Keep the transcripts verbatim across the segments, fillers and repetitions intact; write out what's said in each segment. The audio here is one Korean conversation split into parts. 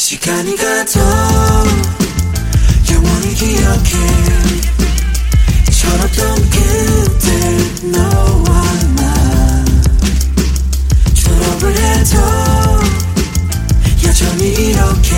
시간이 가도 영원히 기억해 철없던 그때 너와 나 졸업을 해도 여전히 이렇게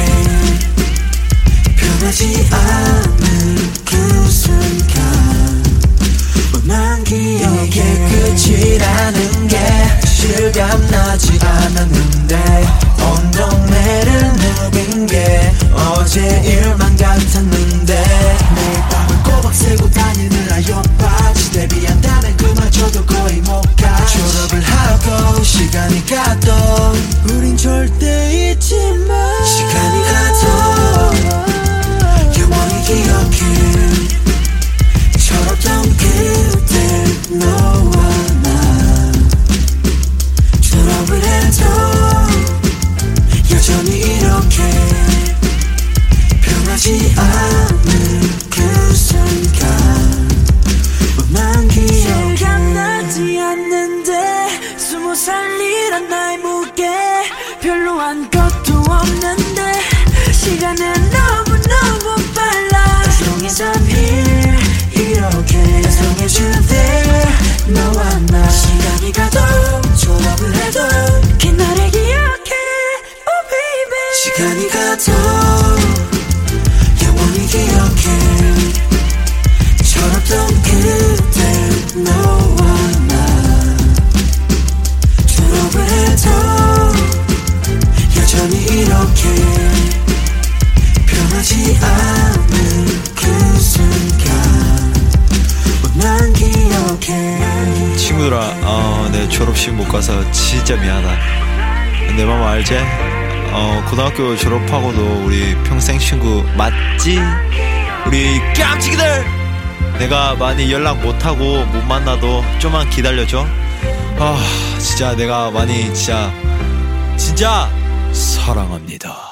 변하지 않은 그 순간 난 기억해 이게 끝이라는 게 실감나지 않았는데 온 동네를 누빈 게 어제 일만 같았는데 매일 밤을 꼬박 새고 다니는 아요바지 데뷔한다는 그마저도 거의 못 가 졸업을 하고 시간이 가도 우린 절대 잊지 마 시간이 가도 영원히 기억해 철없던 그때 너와 나 졸업을 해도 여전히 이렇게 변하지 않는 그 순간 난 기억해 실감나지 않는데 스무 살이란 나의 무게 별로 한 것도 없는데 시간은 너무너무 빨라 As long as I'm here 이렇게 As long as you're there 너와 나 시간이 가도 졸업을 해도 그날을 기억해 Oh baby 시간이 가도 영원히 기억해 철없던 그때 너와 나 졸업을 해도 여전히 이렇게 변하지 않는 그 순간 난 기억해 친구들아, 어, 내 졸업식 못 가서 진짜 미안하다. 내 맘 알지? 어, 고등학교 졸업하고도 우리 평생 친구 맞지? 우리 깜찍이들! 내가 많이 연락 못하고 못 만나도 좀만 기다려줘. 아, 진짜 내가 많이 진짜 진짜 사랑합니다.